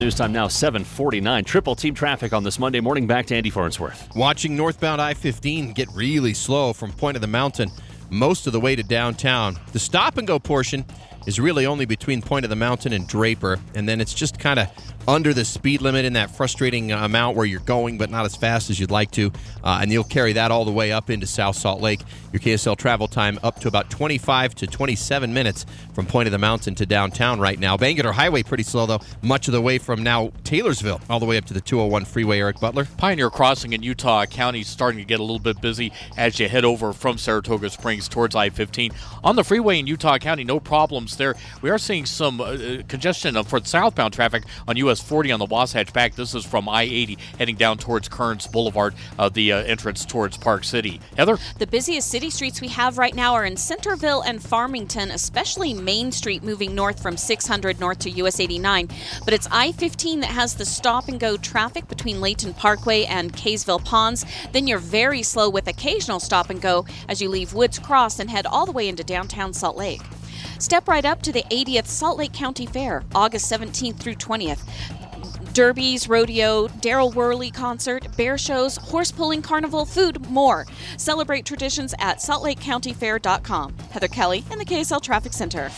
News time now 7:49. Triple team traffic on this Monday morning. Back to Andy Farnsworth. Watching northbound I-15 get really slow from Point of the Mountain most of the way to downtown. The stop-and-go portion is really only between Point of the Mountain and Draper, and then it's just kind of under the speed limit in that frustrating amount where you're going but not as fast as you'd like to, and you'll carry that all the way up into South Salt Lake. Your KSL travel time up to about 25 to 27 minutes from Point of the Mountain to downtown right now. Bangerter Highway pretty slow, though, much of the way from now Taylorsville all the way up to the 201 freeway. Eric Butler. Pioneer Crossing in Utah County is starting to get a little bit busy as you head over from Saratoga Springs towards I-15. On the freeway in Utah County, no problems there. We are seeing some congestion for southbound traffic on US 40 on the Wasatch back. This is from I-80 heading down towards Kearns Boulevard, the entrance towards Park City. Heather? The busiest city streets we have right now are in Centerville and Farmington, especially Main Street moving north from 600 north to US 89. But it's I-15 that has the stop-and-go traffic between Layton Parkway and Kaysville Ponds. Then you're very slow with occasional stop-and-go as you leave Woods Cross and head all the way into downtown Salt Lake. Step right up to the 80th Salt Lake County Fair, August 17th through 20th. Derbies, rodeo, Daryl Worley concert, bear shows, horse pulling carnival, food, more. Celebrate traditions at saltlakecountyfair.com. Heather Kelly in the KSL Traffic Center.